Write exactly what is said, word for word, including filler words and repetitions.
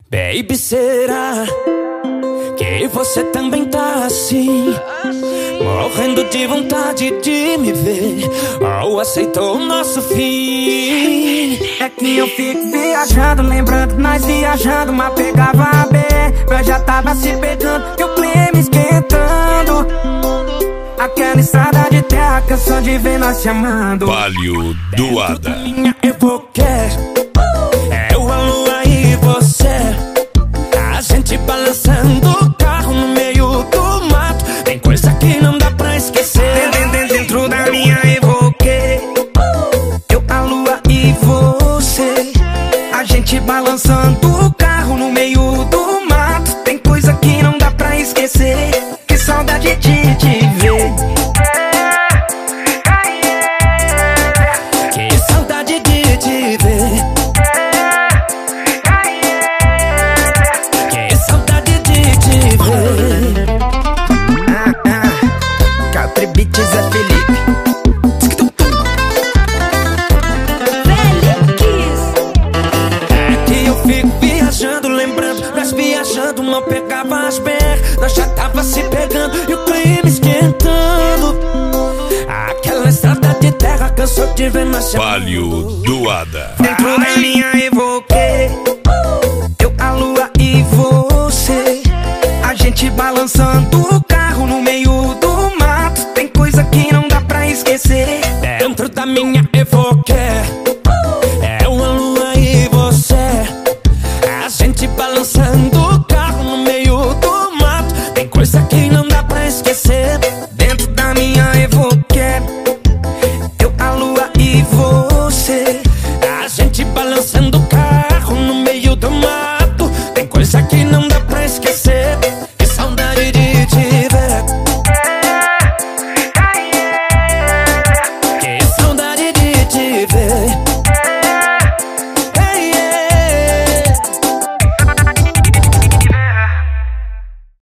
Baby, será que você também tá assim? Morrendo de vontade de me ver, ou aceitou o nosso fim? É que eu fico viajando, lembrando nós viajando, mas pegava a B, nós já tava se pegando e o clima esquentando. Aquela estrada de terra, canção de ver nós se amando. Palio do Ada. Minha evoque, eu, a lua e você, a gente balançando o carro no meio do mato. Tem coisa que não dá pra esquecer. Dentro da minha evoque, eu, a lua e você, a gente balançando o carro no meio do mato. Tem coisa que não dá pra esquecer. Que saudade de te ver. Que saudade de te ver. Que saudade de te ver. Ah, ah, Capri Beats é Felipe. É que eu fico viajando, lembrando, nós viajando, não pegava as berras, nós já tava se pegando e o clima esquentando. Aquela estrada de terra cansou de ver nós se Palio do Ada. Dentro da minha evoque, eu, a lua e você, a gente balançando o carro no meio do mato. Tem coisa que não dá pra esquecer. Dentro da minha evoque, eu, a lua e você, a gente balançando o